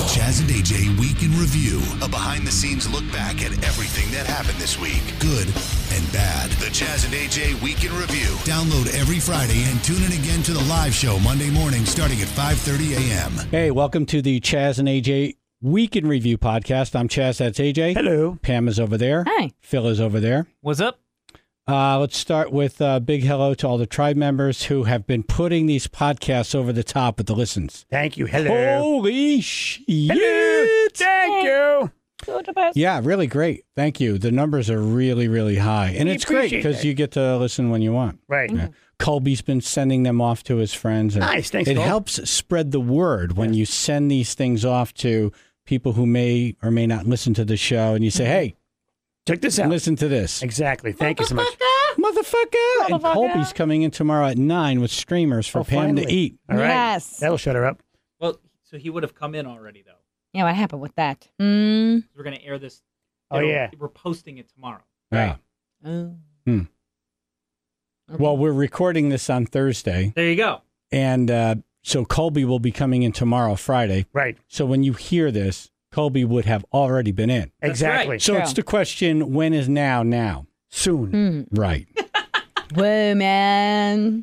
Chaz and AJ Week in Review, a behind-the-scenes look back at everything that happened this week, good and bad. The Chaz and AJ Week in Review. Download every Friday and tune in again to the live show Monday morning starting at 5:30 a.m. Hey, welcome to the Chaz and AJ Week in Review podcast. I'm Chaz, that's AJ. Hello. Pam is over there. Hi. Phil is over there. What's up? Let's start with a big hello to all the tribe members who have been putting these podcasts over the top with the listens. Thank you. Hello. Holy shit. Hello. Thank you. Yeah, really great. Thank you. The numbers are really, really high. And We it's great appreciate because that. you get to listen when you want. Right. Yeah. Colby's been sending them off to his friends. And Nice. Thanks, it Cole. helps spread the word when you send these things off to people who may or may not listen to the show. And you say, hey, Check this out. listen to this. Exactly. Thank you so much. Motherfucker. And Colby's coming in tomorrow at 9 with streamers for Pam to finally. eat. All right. Yes. That'll shut her up. Well, so he would have come in already, though. Yeah, what happened with that? We're going to air this. Oh, yeah. We're posting it tomorrow. Yeah. Oh. Well, we're recording this on Thursday. There you go. And so Colby will be coming in tomorrow, Friday. Right. So when you hear this, Colby would have already been in. That's Exactly. right. So True. it's the question, when is now? Soon. Right. Whoa, man.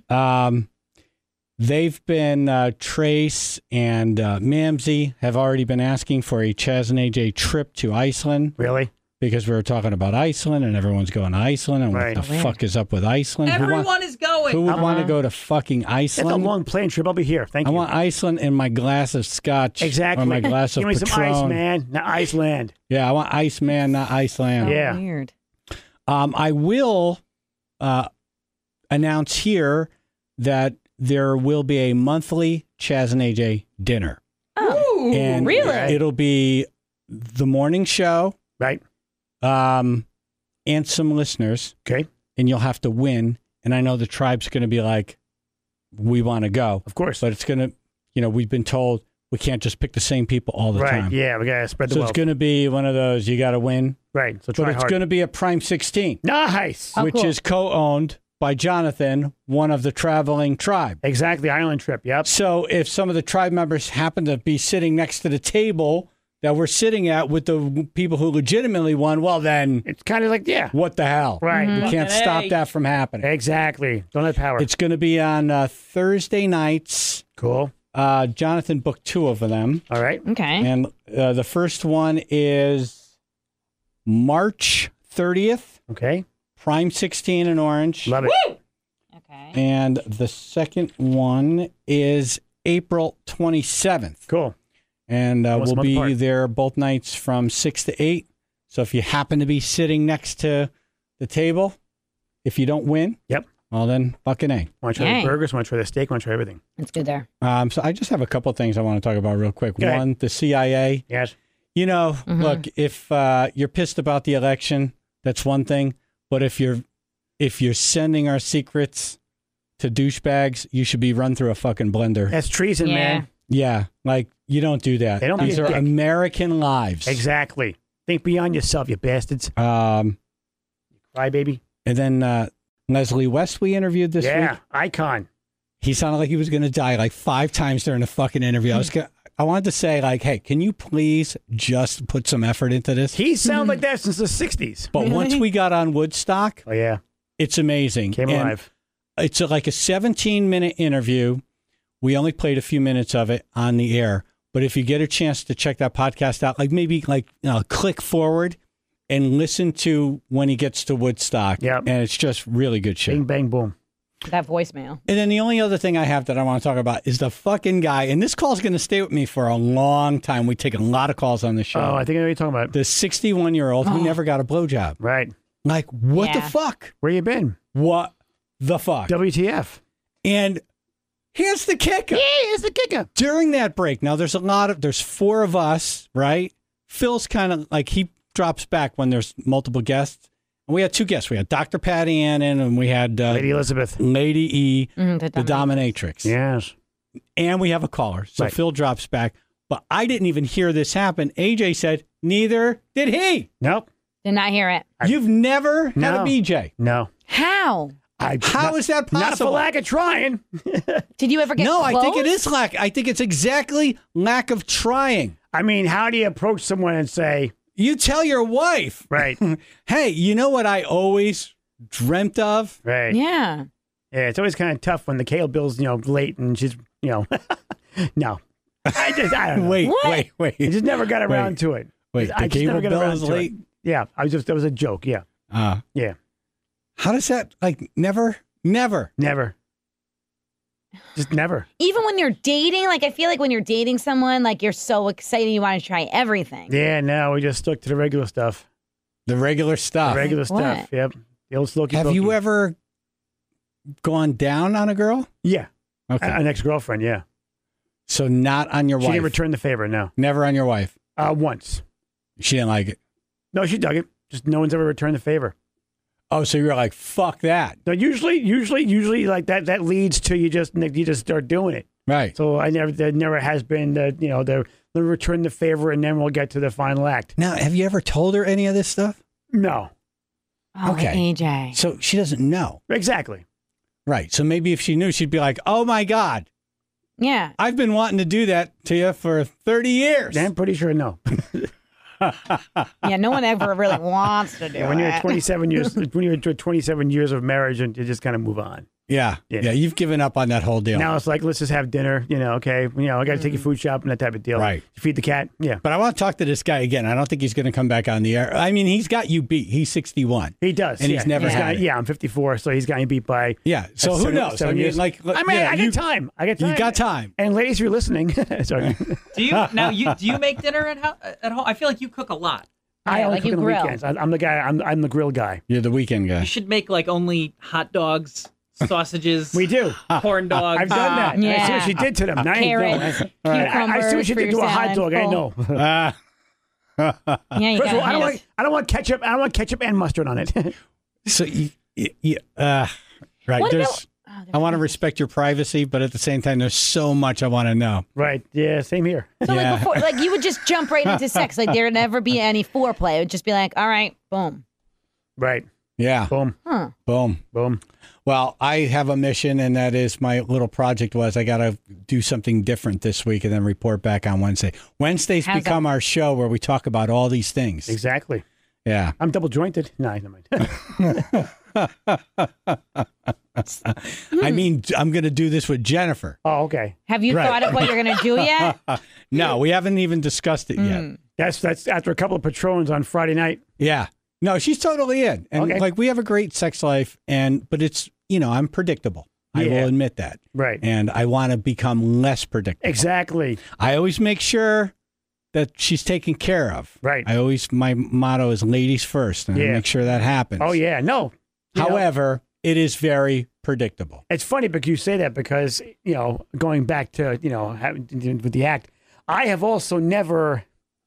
They've been, Trace and Mamsie have already been asking for a Chaz and AJ trip to Iceland Really? because we were talking about Iceland and everyone's going to Iceland and Right. what the fuck is up with Iceland? Everyone is going. Who would want to go to fucking It's a Iceland? long plane trip. I'll be here. Thank I you. want Iceland in my glass of scotch. Exactly. Or my glass of Give me some ice, Patron. man. Not Iceland. Yeah, I want Iceman, not Iceland. Yeah. Weird. I will announce here that there will be a monthly Chaz and AJ dinner. Oh, And really? it'll be the morning show Right. and some listeners, Okay. and you'll have to win. And I know the tribe's going to be like, we want to go. Of course. But it's going to, we've been told we can't just pick the same people all the Right. time. Yeah. We got to spread the So wealth. it's going to be one of those, you got to win. Right. So But try it's hard. going to be a Prime 16, Nice. Oh, which cool. is co-owned by Jonathan, one of the traveling tribe. Exactly. Island trip. Yep. So if some of the tribe members happen to be sitting next to the table that we're sitting at with the people who legitimately won, well, then It's kind of like, yeah. what the hell? Right. We can't Fucking stop A. that from happening. Exactly. Don't have power. It's going to be on Thursday nights. cool. Jonathan booked 2 of them. All right. Okay. And the first one is March 30th, Okay. Prime 16 in Orange. Love it. Okay. And the second one is April 27th. Cool. And Almost a we'll month be apart. there both nights from 6 to 8. So if you happen to be sitting next to the table, if you don't win, Yep. well then fucking A. Want to try Yay. the burgers? Want to try the steak? Want to try everything? It's good there. So I just have a couple of things I want to talk about real quick. Okay. One, the CIA. Yes. Look, if you're pissed about the election, that's one thing. But if you're sending our secrets to douchebags, you should be run through a fucking blender. That's treason, Yeah. man. Yeah, like you don't do that. They don't be These a are dick. American lives. Exactly. Think beyond yourself, you bastards. Cry, baby. And then Leslie West, we interviewed this Yeah. week. Icon. He sounded like he was going to die like 5 times during the fucking interview. I wanted to say, like, hey, can you please just put some effort into this? He sounded like that since the 60s. But once we got on Woodstock, Oh, yeah. it's amazing. Came And alive. it's like a 17-minute interview. We only played a few minutes of it on the air. But if you get a chance to check that podcast out, click forward and listen to when he gets to Woodstock. Yep. And it's just really good shit. Bing, bang, boom. That voicemail. And then the only other thing I have that I want to talk about is the fucking guy. And this call's going to stay with me for a long time. We take a lot of calls on the show. Oh, I think I know what you're talking about. The 61-year-old who never got a blowjob. Right. Like, what the Yeah. fuck? Where you been? What the fuck? WTF. And here's the kicker. Here's the kicker. During that break, now there's 4 of us, right? Phil's kind of like, he drops back when there's multiple guests. And we had 2 guests. We had Dr. Patty Annan and we had Lady Elizabeth. Lady E, The the dominatrix. Yes. And we have a caller. So Right. Phil drops back. But I didn't even hear this happen. AJ said, neither did he. Nope. Did not hear it. You've never had No. a BJ. No. How? How is that Not possible? for lack of trying. Did you ever get No, close? I think it is lack. I think it's exactly lack of trying. I mean, how do you approach someone and say, You tell your wife, right, hey, you know what I always dreamt of? right? Yeah. Yeah, it's always kind of tough when the Kale Bill's, late and she's, no. I don't know. Wait, What? wait. I just never got around Wait. to it. Wait, I the just never cable got bill around is to it. late? Yeah, that was a joke. Yeah, yeah, How does that, never? never. Just never. Even when you're dating, like I feel like when you're dating someone, like you're so excited you want to try everything. Yeah, no, we just stuck to the regular stuff. The regular stuff. The regular Like what? stuff. Yep. The old slokey. Have you ever gone down on a girl? Yeah. Okay. An ex-girlfriend, yeah. So not on your She wife. didn't return the favor, no. Never on your wife. Once. She didn't like it. No, she dug it. Just no one's ever returned the favor. Oh, so you're like, fuck that. No, usually like that leads to you just start doing it. Right. So there never has been the return the favor and then we'll get to the final act. Now, have you ever told her any of this stuff? No. Oh, Okay. AJ. So she doesn't know. Exactly. Right. So maybe if she knew, she'd be like, oh my God, Yeah. I've been wanting to do that to you for 30 years. I'm pretty sure no. Yeah, no one ever really wants to do When you're it. 27 years, when you're 27 years of marriage, and you just kind of move on. Yeah. Yeah. You've given up on that whole deal. Now it's like, let's just have dinner. Okay. I got to take you food shopping, that type of deal. Right. You feed the cat. Yeah. But I want to talk to this guy again. I don't think he's going to come back on the air. I mean, he's got you beat. He's 61. He does. And he's never had it. Yeah, I'm 54, so he's got me beat by. Yeah. So who 7 knows? I mean, years. like, I got time. I got time. You got time. And ladies, if you're listening, sorry. Do you make dinner at home? I feel like you cook a lot. I only like cook you on the grill. weekends. I'm the guy. I'm the grill guy. You're the weekend guy. You should make like only hot dogs, sausages. We do. corn dogs. I've done that. Yeah. I see what she did to them. Now I ain't Carrots, doing it. I see what she cucumbers did to for a hot your dog. I know. salad. Yeah, you First of all, got I don't want ketchup. I don't want ketchup and mustard on it. So, right. What There's. about- I want to respect your privacy, but at the same time, there's so much I want to know. Right. Yeah. Same here. So Yeah. like before, like you would just jump right into sex. Like there'd never be any foreplay. It would just be like, all right, boom. Right. Yeah. Boom. Huh. Boom. Boom. Well, I have a mission, and that is my little project was I got to do something different this week and then report back on Wednesday. Wednesdays How's become that? our show where we talk about all these things. Exactly. Yeah. I'm double jointed. No, never mind. I mean, I'm going to do this with Jennifer. Oh, okay. Have you Right. thought of what you're gonna do yet? No, we haven't even discussed it yet. That's after a couple of Patrons on Friday night. Yeah. No, she's totally in. And Okay. like we have a great sex life but it's, I'm predictable. I Yeah. will admit that. Right. And I want to become less predictable. Exactly. I always make sure that she's taken care of. Right. My motto is ladies first, and I Yeah. make sure that happens. Oh yeah. No. You know, However, it is very predictable. it's funny because you say that because going back to having with the act, I have also never.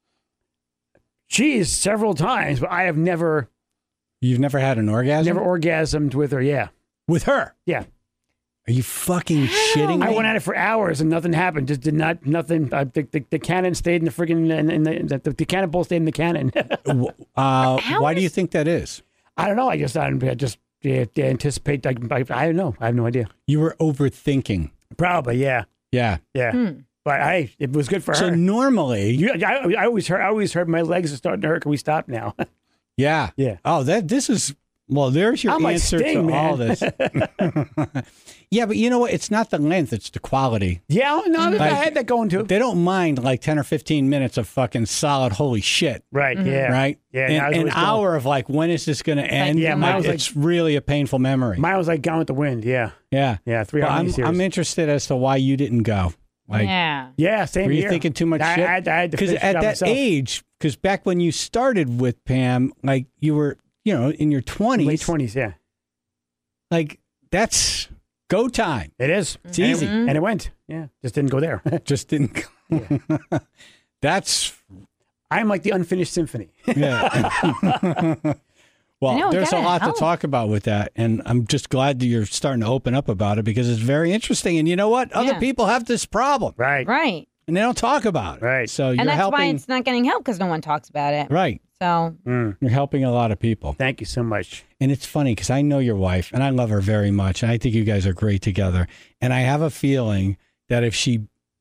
Geez, several times, but I have never You've never had an orgasm? orgasmed with her. Yeah. With her? Yeah. Are you fucking shitting me? I went at it for hours and nothing happened. Just did not nothing. The cannon stayed in the friggin' the cannonball stayed in the cannon. Why do you think that is? I don't know. I just anticipate. I don't know. I have no idea. You were overthinking. Probably, yeah, Yeah. yeah. But it was good for So her. normally, I always heard my legs are starting to hurt. Can we stop now? yeah. Yeah. Oh, this is, there's your I'm like answer Sting, to all man. this. Yeah, but you know what? It's not the length, it's the quality. Yeah, no, I Like- had that going too. They don't mind like 10 or 15 minutes of fucking solid holy shit. Right, yeah, Right? Yeah, And I was an always going- hour of like, when is this going to end? Yeah, mine was it's really a painful memory. Mine was like Gone with the Wind. Yeah, yeah. yeah, 3 Well, hour I'm miniseries. interested as to why you didn't go. Like, Yeah. Yeah, same were you here. thinking too much I shit? had to Because finish it at out that myself. age, because back when you started with Pam, like you were, in your 20s. Late 20s, yeah. Like, that's go time. It is. It's easy. And it went. Yeah, just didn't go there. Just didn't go. That's, I'm like the unfinished symphony. yeah. Well, I know, there's a gotta lot to help. talk about with that. And I'm just glad that you're starting to open up about it because it's very interesting. And you know what? Other Yeah. people have this problem Right. Right. and they don't talk about it. Right. So you're And that's helping. why it's not getting help because no one talks about it. Right. So You're helping a lot of people. Thank you so much. And it's funny because I know your wife and I love her very much. And I think you guys are great together. And I have a feeling that if she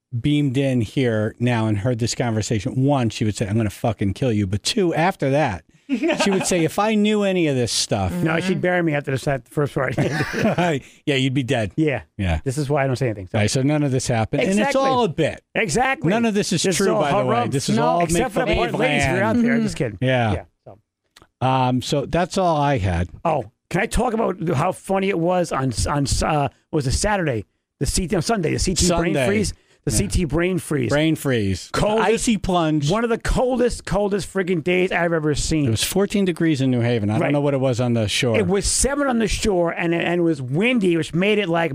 beamed in here now and heard this conversation, one, she would say, I'm going to fucking kill you. But two, after that, she would say, if I knew any of this stuff. No, she'd bury me after the first part. Yeah, you'd be dead. Yeah. Yeah. This is why I don't say anything. All right, so none of this happened. And it's Exactly. all a bit. Exactly. None of this is true, all by the way. hubbub. This is No, all except for the make-believe part ladies who are out land. there. Just kidding. Yeah. So that's all I had. Oh, can I talk about how funny it was on was it Saturday? Sunday, the CT Sunday. brain freeze. The CT brain freeze. Brain freeze. Coldest- Icy plunge. One of the coldest friggin' days I've ever seen. It was 14 degrees in New Haven. I don't Right. know what it was on the shore. It was 7 on the shore, and it was windy, which made it like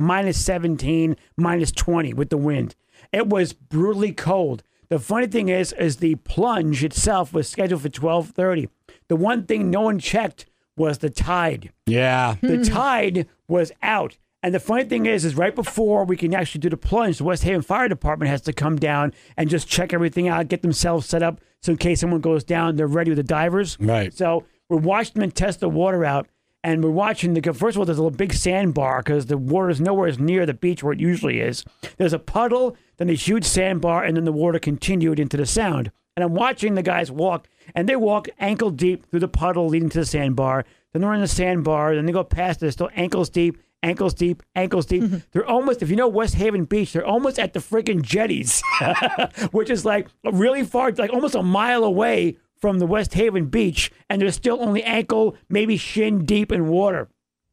-17, -20 with the wind. It was brutally cold. The funny thing is the plunge itself was scheduled for 12:30. The one thing no one checked was the tide. Yeah. The tide was out. And the funny thing is right before we can actually do the plunge, the West Haven Fire Department has to come down and just check everything out, get themselves set up, so in case someone goes down, they're ready with the divers. Right. So we're watching them test the water out, and we're watching first of all, there's a little big sandbar because the water is nowhere near the beach where it usually is. There's a puddle, then a huge sandbar, and then the water continued into the sound. And I'm watching the guys walk, and they walk ankle deep through the puddle leading to the sandbar. Then they're in the sandbar, then they go past it, still ankles deep. Ankles deep. They're almost, if you know West Haven Beach, they're almost at the freaking jetties, which is like really far, like almost a mile away from the West Haven Beach, and they're still only ankle, maybe shin deep in water.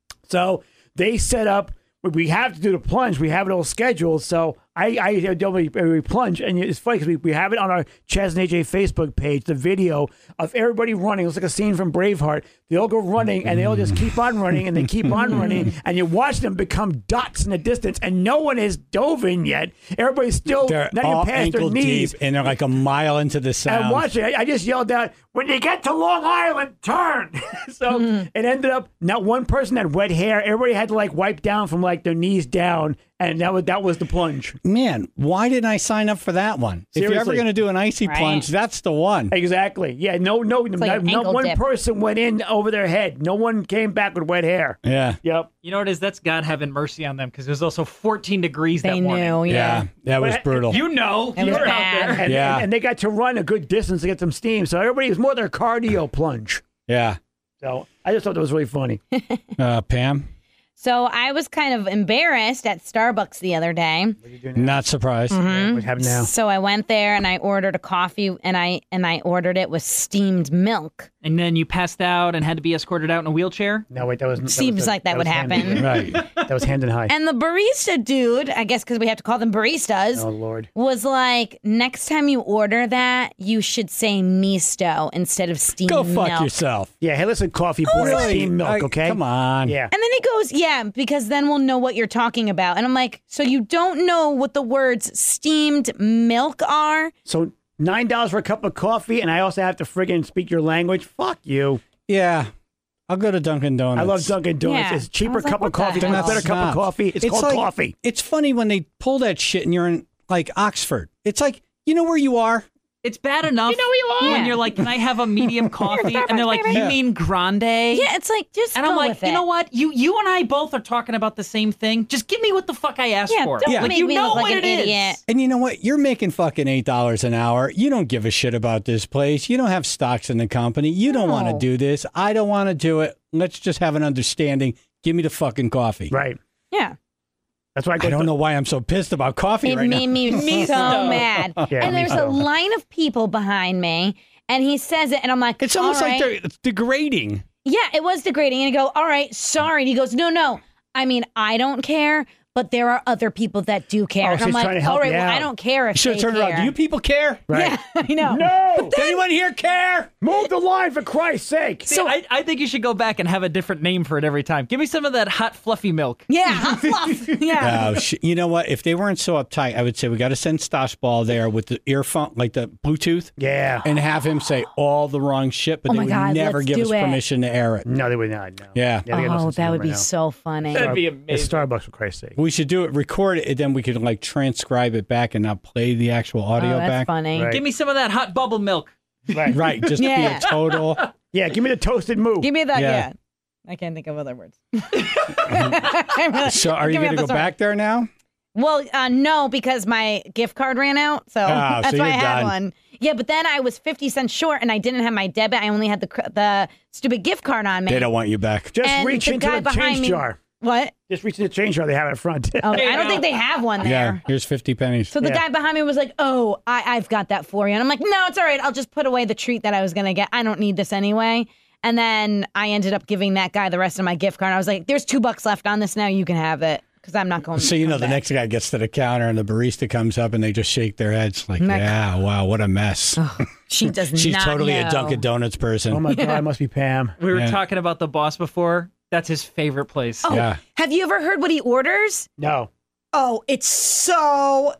So they set up, we have to do the plunge. We have it all scheduled. So I do a plunge, and it's funny because we have it on our Chaz and AJ Facebook page, the video of everybody running. It looks like a scene from Braveheart. They all go running, and they all just keep on running, and they keep on running, and you watch them become dots in the distance, and no one has dove in yet. Everybody's still They're not all even past their ankle knees. deep, and they're like a mile into the sound. And watch it. I just yelled out, when you get to Long Island, turn. So it ended up, not one person had wet hair. Everybody had to like wipe down from like their knees down. And that was the plunge. Man, why didn't I sign up for that one? If you're ever Seriously. going to do an icy Right. plunge, that's the one. Exactly. Yeah, no like an not ankle one dip. person went in over their head. No one came back with wet hair. Yeah. Yep. You know what it is? That's God having mercy on them because it was also 14 degrees They that morning. knew, yeah. That was But- brutal. You know, It you was were out bad. there. And, Yeah. and they got to run a good distance to get some steam. So everybody was more their cardio plunge. Yeah. So I just thought that was really funny. Pam, So I was kind of embarrassed at Starbucks the other day. not surprised. What happened now? So I went there and I ordered a coffee, and I ordered it with steamed milk. And then you passed out and had to be escorted out in a wheelchair. No, wait, that was Seems like that would happen. Right. That was hand in high. And the barista dude, I guess because we have to call them baristas, Oh Lord. was like, next time you order that, you should say misto instead of steamed Go milk. fuck yourself. Yeah, hey, listen, coffee boy, it's steamed milk, okay? Come on. Yeah. And then he goes, yeah, because then we'll know what you're talking about. And I'm like, so you don't know what the words steamed milk are? So $9 for a cup of coffee, and I also have to friggin' speak your language. Fuck you. Yeah. I'll go to Dunkin' Donuts. I love Dunkin' Donuts. Yeah. It's I cheaper was like, cup of what the coffee. It's hell? a better cup of Snobs. coffee. It's called like, coffee. It's funny when they pull that shit and you're in like Oxford. It's like, you know where you are? It's bad enough when Yeah. you're like, can I have a medium coffee? And they're like, you Yeah. mean grande? Yeah, it's like, just And go I'm like, with you it. know what? You and I both are talking about the same thing. Just give me what the fuck I asked Yeah, for. don't Like, make you me know look like what an it is. idiot. And you know what? You're making fucking $8 an hour. You don't give a shit about this place. You don't have stocks in the company. You don't want to No. do this. I don't want to do it. Let's just have an understanding. Give me the fucking coffee. Right. Yeah. That's why I go I don't know why I'm so pissed about coffee It right made now. me so mad. Yeah, and me there's a too. line of people behind me, and he says it, and I'm like, It's almost all like right. it's degrading. Yeah, it was degrading. And I go, all right, sorry. And he goes, no. I mean, I don't care, but there are other people that do care. Oh, and I'm she's like, trying to help all right, you well, out. I don't care if You should they have turned care. around. Do you people care? Right. Yeah, I know. No! Does anyone here care? Move the line for Christ's sake. See, I think you should go back and have a different name for it every time. Give me some of that hot, fluffy milk. Yeah, hot fluff. Yeah. Oh, you know what? If they weren't so uptight, I would say we got to send Stosh Ball there with the earphone, like the Bluetooth, Yeah. and have him say all the wrong shit, but Oh they my would God, never let's give do us it. permission to air it. No, they would not. No. Yeah. they got no Oh, sense of that would humor be now. so funny. That'd be It's amazing. Starbucks, for Christ's sake. We should do it, record it, and then we could like transcribe it back and not play the actual Oh, audio that's back. funny. Right. Give me some of that hot bubble milk. Right. Right, just be Yeah. a total. Yeah, give me the toasted moo. Give me that. Yeah. Yeah. I can't think of other words. So, are you Give me going to go the- back there now? Well, no, because my gift card ran out, so that's so why I you're had done. one. Yeah, but then I was 50 cents short, and I didn't have my debit. I only had the stupid gift card on me. They don't want you back. Just And reach the into guy the behind change me- jar. What? Just reach into the change jar they have in front. Oh, I don't think they have one there. Yeah, here's 50 pennies. So the Yeah. guy behind me was like, "Oh, I've got that for you," and I'm like, "No, it's all right. I'll just put away the treat that I was gonna get. I don't need this anyway." And then I ended up giving that guy the rest of my gift card. I was like, "There's $2 left on this now. You can have it because I'm not going." So to the come back." next guy gets to the counter and the barista comes up and they just shake their heads like, Like- yeah, wow, what a mess. She does She's not totally know. a Dunkin' Donuts person. Oh my God, it must be Pam. We were Yeah. talking about the boss before. That's his favorite place. Oh, Yeah. have you ever heard what he orders? No. Oh, it's so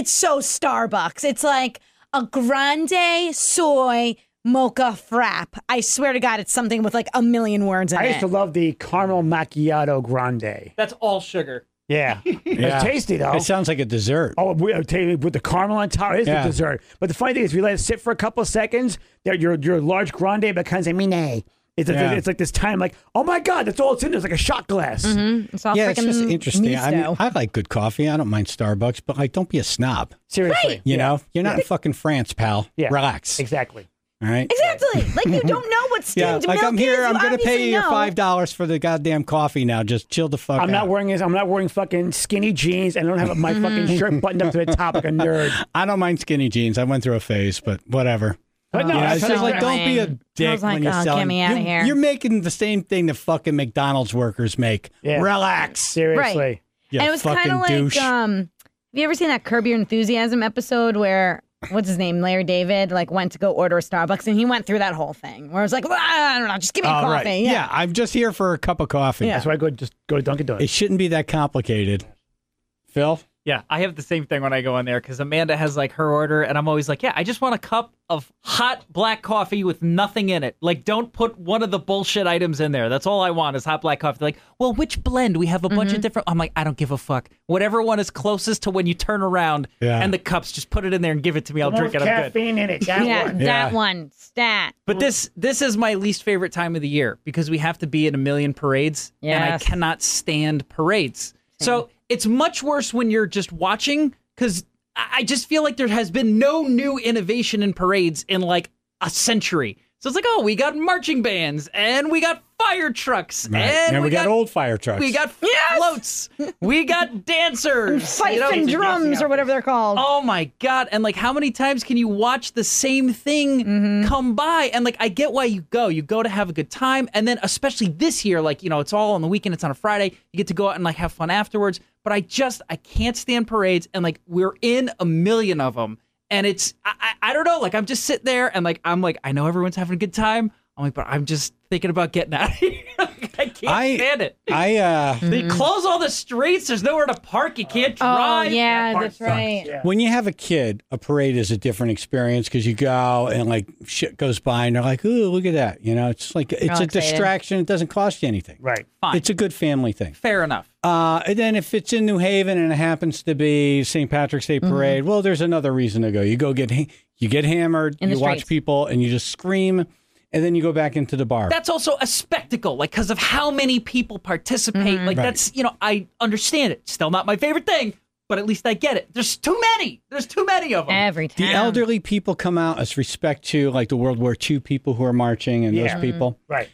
Starbucks. It's like a grande soy mocha frap. I swear to God, it's something with like a million words in I it. used to love the caramel macchiato grande. That's all sugar. Yeah. Yeah. It's tasty, though. It sounds like a dessert. Oh, I'll tell you, with the caramel on top, it's Yeah. the dessert. But the funny thing is, if you let it sit for a couple of seconds, your large grande becomes a mini. It's like this time, like, oh my God, that's all it's in there. It's like a shot glass. It's all Yeah, it's just freaking interesting. I mean, misto. I like good coffee. I don't mind Starbucks, but like, don't be a snob. Seriously. You know, you're not in fucking France, pal. Yeah. Relax. Exactly. All right. Exactly. Like you don't know what Yeah, steamed like milk I'm here. is. I'm going to pay obviously you your know. $5 for the goddamn coffee now. Just chill the fuck out. I'm not wearing fucking skinny jeans, and I don't have my fucking shirt buttoned up to the top like a nerd. I don't mind skinny jeans. I went through a phase, but whatever. But no, Yeah, that's it's just how like, they- don't be a annoying. I dick was like, when you're oh, get selling. me outta here. You're making the same thing that fucking McDonald's workers make. Yeah. Relax. Seriously. Right. You And it was fucking kind of like, douche. have you ever seen that Curb Your Enthusiasm episode where what's his name, Larry David, like went to go order a Starbucks, and he went through that whole thing where it was like, I don't know, just give me Oh, coffee. right. Yeah, I'm just here for a cup of coffee. That's why I just go to Dunkin' Donuts. It shouldn't be that complicated. Phil? Yeah, I have the same thing when I go in there because Amanda has like her order, and I'm always like, yeah, I just want a cup of hot black coffee with nothing in it. Like, don't put one of the bullshit items in there. That's all I want is hot black coffee. They're like, well, which blend? We have a bunch of different. I'm like, I don't give a fuck. Whatever one is closest to when you turn around and the cups, just put it in there and give it to me. I'll drink it. I'm good. caffeine in it. That Yeah, one. Yeah. that one. Stat. But this is my least favorite time of the year because we have to be in a million parades, and I Yes. cannot stand parades. So it's much worse when you're just watching because I just feel like there has been no new innovation in parades in like a century. So it's like, oh, we got marching bands and we got fire trucks Right. and we got old fire trucks. we got floats, we got dancers, Fife you know? and drums or whatever they're called. Oh my God. And like, how many times can you watch the same thing come by? And like, I get why you go to have a good time. And then especially this year, like, you know, it's all on the weekend. It's on a Friday. You get to go out and like have fun afterwards. But I can't stand parades. And like, we're in a million of them. And it's, I don't know, like I'm just sitting there and like, I'm like, I know everyone's having a good time. I'm like, but I'm just thinking about getting out of here. I can't stand it. They close all the streets. There's nowhere to park. You can't Oh, drive. yeah, part that's sucks. right. Yeah. When you have a kid, a parade is a different experience because you go and like shit goes by and they're like, ooh, look at that. You know, it's like, it's all a excited. distraction. It doesn't cost you anything. Right. Fine. It's a good family thing. Fair enough. And then if it's in New Haven and it happens to be St. Patrick's Day parade, well, there's another reason to go. You go you get hammered, In the you watch streets. people, and you just scream, and then you go back into the bar. That's also a spectacle, like because of how many people participate. Like Right. that's, you know, I understand it. Still not my favorite thing, but at least I get it. There's too many. There's too many of them. Every time. the elderly people come out as respect to like the World War II people who are marching and Yeah. those people. Right.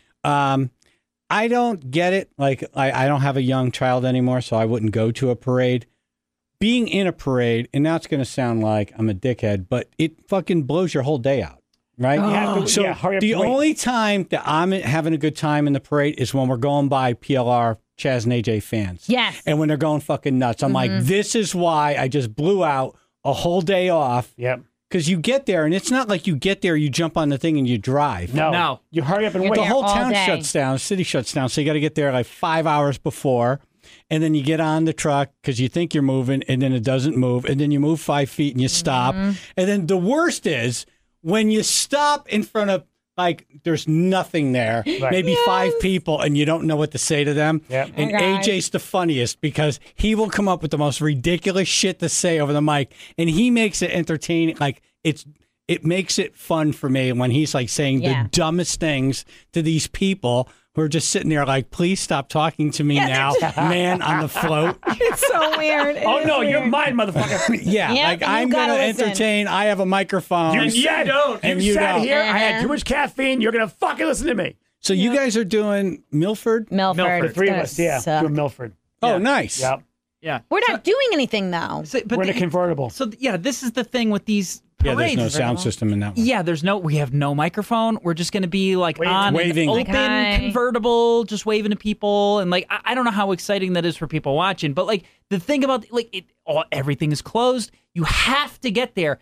I don't get it. Like I don't have a young child anymore, so I wouldn't go to a parade. Being in a parade, and now it's going to sound like I'm a dickhead, but it fucking blows your whole day out, right? You have to- So yeah, hurry up the and wait. only time that I'm having a good time in the parade is when we're going by PLR Chaz and AJ fans. Yes. And when they're going fucking nuts. I'm like, this is why I just blew out a whole day off. Yep. Because you get there, and it's not like you get there, you jump on the thing and you drive. No. No. You hurry up and You're wait. The there whole all town day. shuts down, the city shuts down. So you got to get there like 5 hours before. And then you get on the truck because you think you're moving, and then it doesn't move. And then you move 5 feet and you stop. And then the worst is when you stop in front of, like, there's nothing there, maybe 5 people, and you don't know what to say to them. Yep. And Oh, God. AJ's the funniest because he will come up with the most ridiculous shit to say over the mic, and he makes it entertaining. Like, it's it makes it fun for me when he's like saying Yeah. the dumbest things to these people who are just sitting there like, please stop talking to me now, man on the float. It's so weird. It Oh is no, weird. you're mine, motherfucker. Yeah, Yep, like you I'm gotta going to listen. entertain. I have a microphone. You don't. And you you sat don't. here. I had Uh-huh. too much caffeine. You're gonna fucking listen to me. So you guys are doing Milford? Milford. Milford, It's three of gonna us. Yeah, suck. doing Milford. Oh, nice. Yep. Yeah. We're not doing anything though. But We're in a convertible. So yeah, this is the thing with these Yeah, there's parades. no sound system in that one. Yeah, we have no microphone. We're just going to be like on Waving. an Like, open hi. convertible, just waving to people. And like, I don't know how exciting that is for people watching, but like the thing about like everything is closed. You have to get there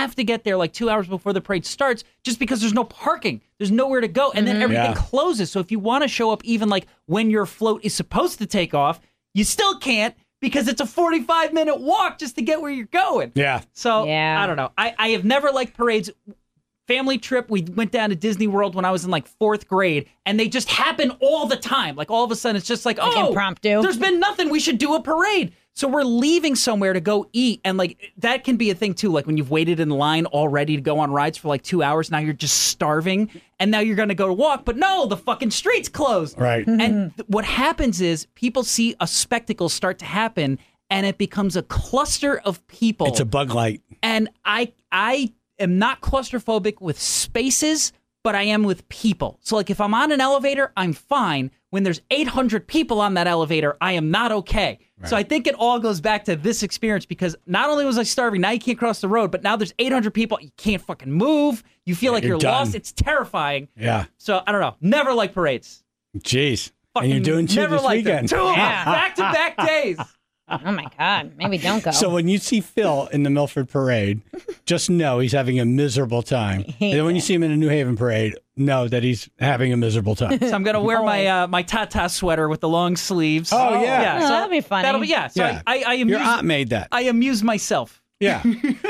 like 2 hours before the parade starts just because there's no parking. There's nowhere to go. And then everything Yeah. closes. So if you want to show up even like when your float is supposed to take off, you still can't because it's a 45-minute walk just to get where you're going. Yeah. So Yeah. I don't know. I have never liked parades. Family trip, we went down to Disney World when I was in like 4th grade, and they just happen all the time. Like all of a sudden, it's just like impromptu. There's been nothing. We should do a parade. So we're leaving somewhere to go eat, and like that can be a thing too. Like when you've waited in line already to go on rides for like 2 hours, now you're just starving, and now you're going to go to walk, but no, the fucking street's closed. Right. And what happens is people see a spectacle start to happen, and it becomes a cluster of people. It's a bug light. And I am not claustrophobic with spaces, but I am with people. So like if I'm on an elevator, I'm fine. When there's 800 people on that elevator, I am not okay. Right. So I think it all goes back to this experience because not only was I starving, now you can't cross the road, but now there's 800 people. You can't fucking move. You feel like you're done. lost. It's terrifying. Yeah. So I don't know. Never like parades. Jeez. Fucking And you're doing two never this liked them. weekend. 2 of them. Yeah. Back-to-back days. Oh my God. Maybe don't go. So when you see Phil in the Milford parade, just know he's having a miserable time. And then when you see him in a New Haven parade, know that he's having a miserable time. So I'm gonna wear my my Tata sweater with the long sleeves. Oh, yeah. Oh, So that'll be funny. That'll be So Yeah. I amuse. Your aunt made that. I amuse myself. Yeah.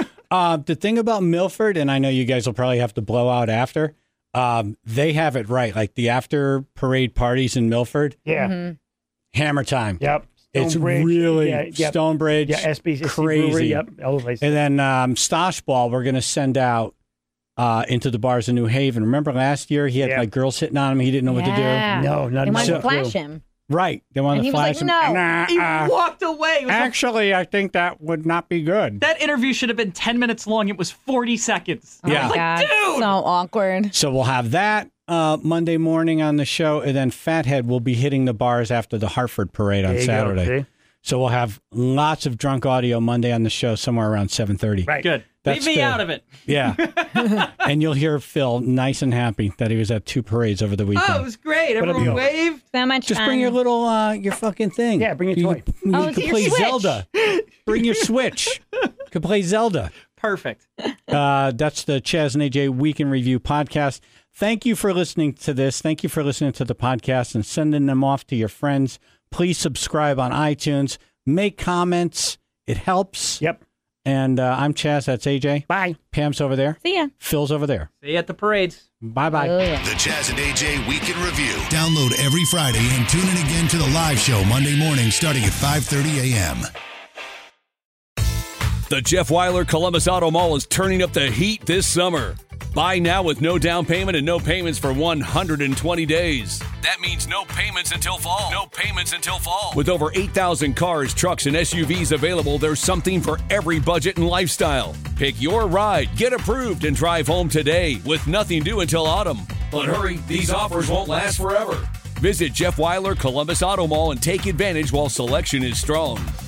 The thing about Milford, and I know you guys will probably have to blow out after, they have it right. Like the after parade parties in Milford, Yeah. hammer time. Yep. It's Stonebridge. really Yep. Stonebridge. Yeah, SBC crazy. Brewery, yep. Always. And then Stosh Ball, we're going to send out into the bars in New Haven. Remember last year he had Yeah. like girls hitting on him. He didn't know what to Yeah. No, not They wanted So- to flash him. do. Right. They wanted And to he was flash like, him. no. Nah, He walked away. It was actually, I think that would not be good. that interview should have been 10 minutes long. It was 40 seconds. Oh Yeah. my God. dude! So awkward. So we'll have that Monday morning on the show, and then Fathead will be hitting the bars after the Hartford parade on There you go, Saturday. see? So we'll have lots of drunk audio Monday on the show, somewhere around 7:30. Right. Good. That's Leave me the- out of it. Yeah, and you'll hear Phil nice and happy that he was at 2 parades over the weekend. Oh, it was great. What a Everyone deal. waved. So much Just fun. bring your little your fucking thing. Yeah, bring your You toy. can- Oh, you can your play Switch. Zelda. Bring your Switch. You can play Zelda. Perfect. That's the Chaz and AJ Week in Review podcast. Thank you for listening to this. Thank you for listening to the podcast and sending them off to your friends. Please subscribe on iTunes. Make comments. It helps. Yep. And I'm Chaz. That's AJ. Bye. Pam's over there. See ya. Phil's over there. See you at the parades. Bye-bye. Oh, yeah. The Chaz and AJ Week in Review. Download every Friday and tune in again to the live show Monday morning starting at 5:30 a.m. The Jeff Weiler Columbus Auto Mall is turning up the heat this summer. Buy now with no down payment and no payments for 120 days. That means no payments until fall. No payments until fall. With over 8,000 cars, trucks, and SUVs available, there's something for every budget and lifestyle. Pick your ride, get approved, and drive home today with nothing due until autumn. But hurry, these offers won't last forever. Visit Jeff Weiler Columbus Auto Mall and take advantage while selection is strong.